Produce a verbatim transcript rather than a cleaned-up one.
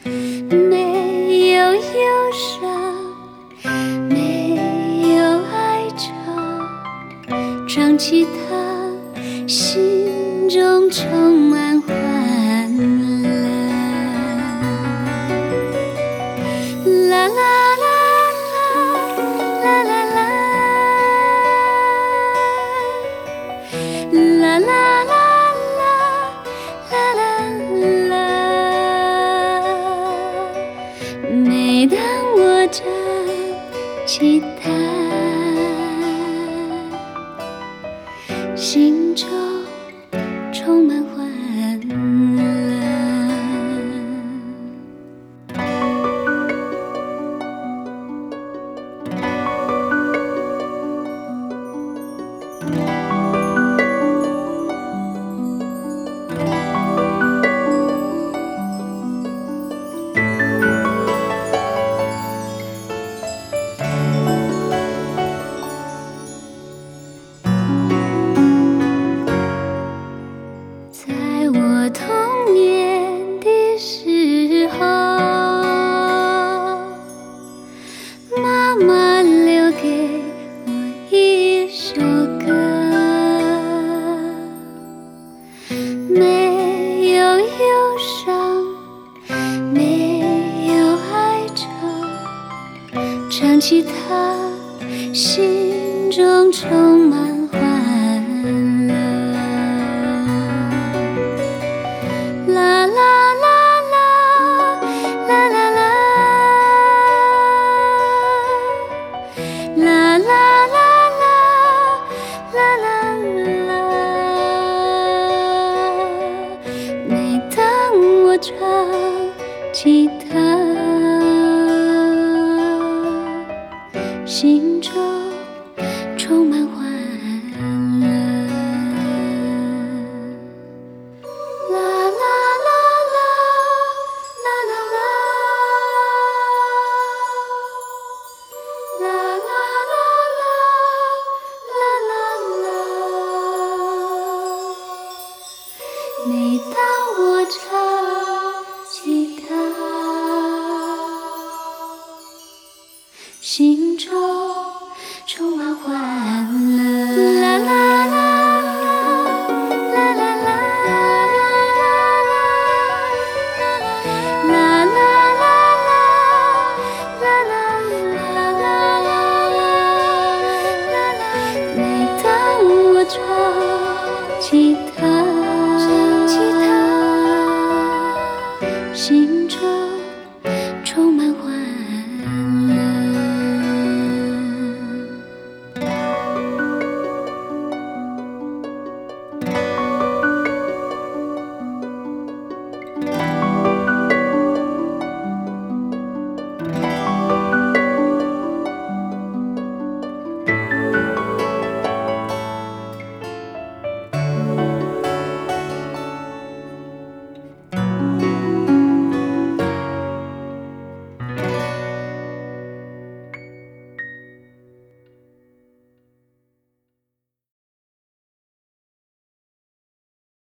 没有忧伤，没有哀愁，唱起它，心中充满欢乐。啦啦啦啦啦啦啦，啦啦啦啦啦啦。每当我唱起它，心中充满欢乐。在我童年的时候，妈妈留给我一首歌，没有忧伤，没有哀愁，唱起它，心中充满欢乐。啦啦啦啦啦啦啦，啦啦啦啦啦啦啦。每当我唱起它，心中